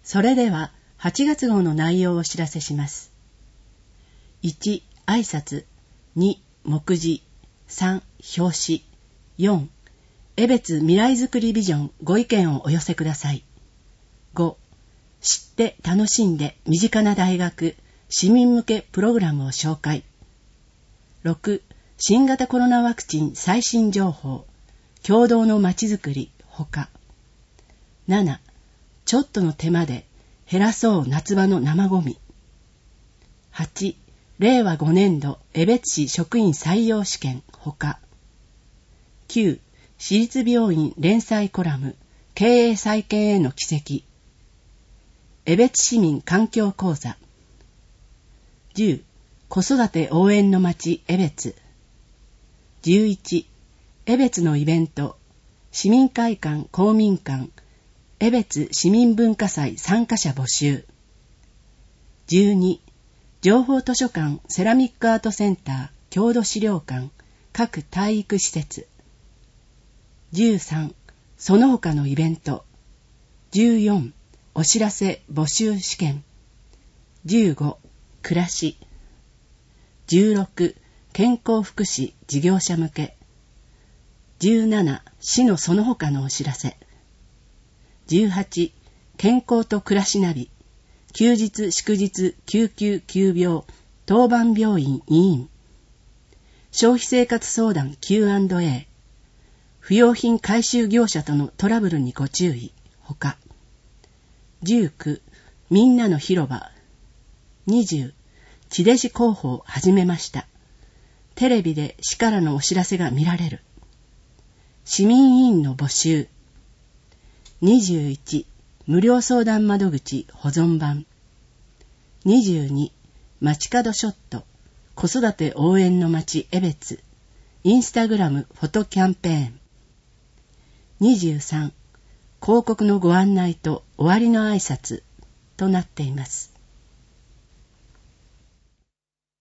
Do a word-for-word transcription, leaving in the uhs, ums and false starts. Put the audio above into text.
それでははちがつ号の内容をお知らせします。いち、挨拶。に、目次。さん、表紙。よん、江別未来づくりビジョンご意見をお寄せください。ご、知って楽しんで身近な大学市民向けプログラムを紹介。ろく、新型コロナワクチン最新情報共同のまちづくりほか。なな、ちょっとの手間で減らそう夏場の生ゴミ。はち、れいわごねんど江別市職員採用試験ほか。きゅう、市立病院連載コラム経営再建への軌跡。江別市民環境講座。じゅう、子育て応援の街江別。じゅういち、江別のイベント市民会館公民館江別市民文化祭参加者募集。じゅうに、情報図書館セラミックアートセンター郷土資料館各体育施設。じゅうさん、その他のイベント。じゅうよん、お知らせ募集試験。じゅうご、暮らし。じゅうろく、健康福祉事業者向け。じゅうなな、市のその他のお知らせ。じゅうはち、健康と暮らしナビ休日祝日救急急病当番病院委員。消費生活相談 キューアンドエー 不用品回収業者とのトラブルにご注意ほか。じゅうきゅう、みんなの広場。にじゅう、地デジ広報始めました。テレビで市からのお知らせが見られる。市民委員の募集。にじゅういち、無料相談窓口保存版。にじゅうに、街角ショット子育て応援の街江別インスタグラムフォトキャンペーン。にじゅうさん、広告のご案内と終わりの挨拶となっています。